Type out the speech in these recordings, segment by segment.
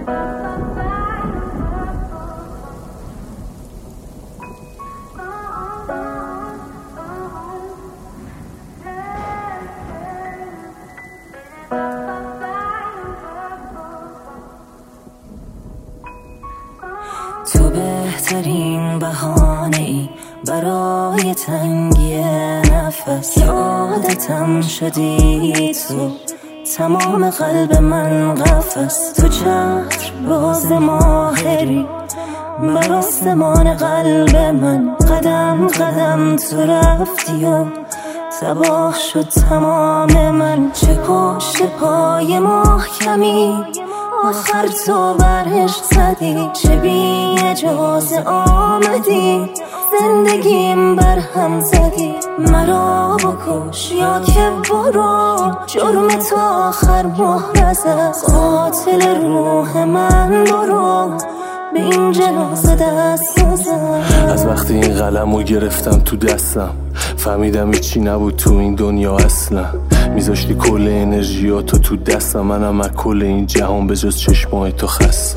تو بهترین بهانه ای برای تنگی نفس، که عادتم شدی تو تمام قلب من قفس. تو چتر باز ماهری بر آسمان قلب من، قدم قدم تو رفتی و تباه شد تمام من. چه پشت پای محکمی آخر تو برعشق زدی، چه بی اجازه آمدی زندگیم برهم زدی. مرا بکش یا که برو، جرم تو آخر محرز است. قاتل روح من برو، به این جنازه دست نزن. از وقتی این قلمو گرفتم تو دستم فهمیدم هیچی نبود تو این دنیا اصلا. میذاشتی کل انرژیاتو تو دستم، منم از کل این جهان به جز چشمای تو خستم.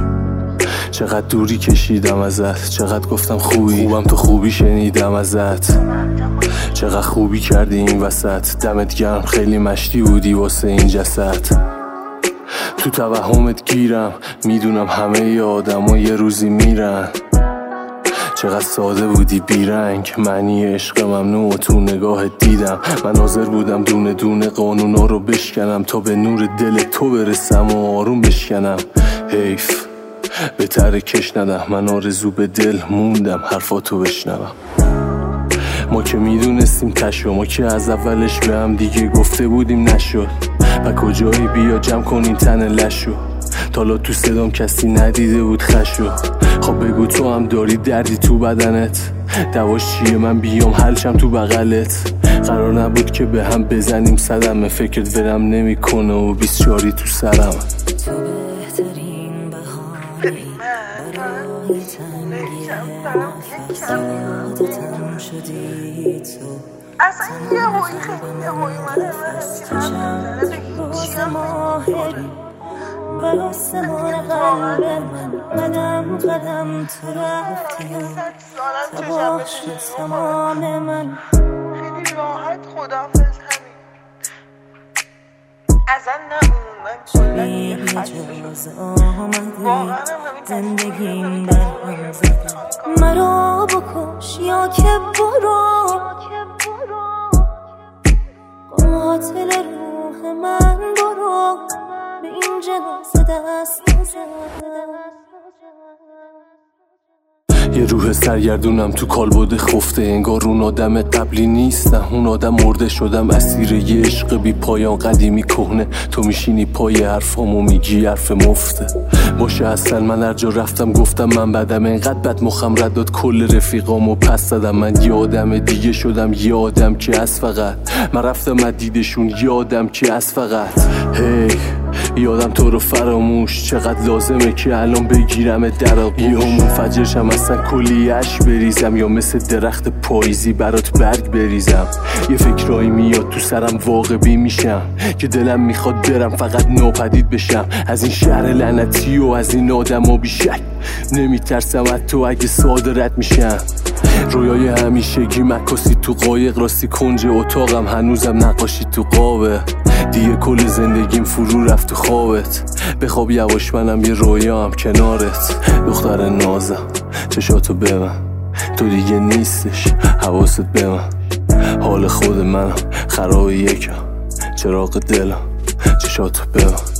چقدر دوری کشیدم ازت، چقدر گفتم خوبم تو خوبی شنیدم ازت. چقدر خوبی کردی این وسط، دمت گرم خیلی مشتی بودی واسه این جسد. تو توهمت گیرم، میدونم همه آدما یه روزی میرن. چقدر ساده بودی بیرنگ، معنی عشق ممنوع تو نگاهت دیدم. من حاضر بودم دونه دونه قانونا رو بشکنم تا به نور دل تو برسم و آروم بشکنم. حیف بهتره کش ندم، من آرزو به دل موندم حرفاتو بشنوم. ما که میدونستیم تشو، ما که از اولش به هم دیگه گفته بودیم نشد. و کجایی بیا جمع کنین تن لشو، تالا تو صدام کسی ندیده بود خشو. خب بگو تو هم داری دردی تو بدنت، دواش چیه من بیام حلشم تو بغلت. قرار نبود که به هم بزنیم صدمه، فکرت ورم نمی کنه و 24 تو سرم. تو بهترین بهانه برای تنگی نفس، عادتم شدی تو اصلا یه هایی خیلی باز ماهری بر آسمان قلب من، قدم قدم تو رفتی و تباه شد تمام من. خیلی راحت خداحافظ همین ازن نه من بی اجازه آمدی زندگیم برهم زدی. مرا بکش یا که برو، قاتل روح من برو، به این جنازه دست نزن. یه روح سرگردونم تو کالبد خفته، انگار اون آدم قبلی نیستم. اون آدم مرده شدم اسیر یه عشق بی پایان قدیمی کهنه. تو میشینی پای حرفامو میگی حرف مفته. باشه اصلا من هر جا رفتم گفتم من بدم، انقدر بد مخم رد داد کل رفیقامو پس دادم. من یه آدم دیگه شدم، یه آدم که از فقط من رفتم از دیدشون، یه آدم که از فقط هی یادم تو رو فراموش. چقدر لازمه که الان بگیرم در آغوش، یه همون فجرشم اصلا کلی عشق بریزم، یا مثل درخت پاییزی برات برگ بریزم. یه فکرایی میاد تو سرم واقع بی میشم، که دلم میخواد برم فقط ناپدید بشم از این شهر لعنتی و از این آدم ها بیشک. نمیترسم از تو اگه ساده رد میشم. رویای همیشگی مکاسی تو قایق، راستی کنج اتاقم هنوزم نقاشی تو قابه. دیگه کل زندگیم فرو رفت تو خوابت، بخواب یواش منم یه رویام کنارت. دختر نازم چشاتو ببن، تو دیگه نیستش حواست به من. حال خود منم خراب یکم، چراغ دلم چشاتو ببن.